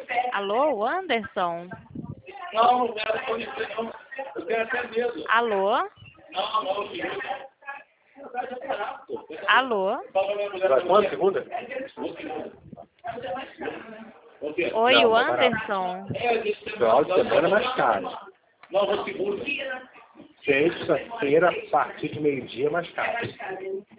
Alô, Anderson? Não, não quero conhecer, não. Eu quero até medo. Alô? Não, não, Alô? Vai, quanto, segunda? Oi, Não, o tá barato. Anderson? Final de semana é mais caro. Não, vou segunda. Sexta-feira, a partir de meio-dia, é mais caro.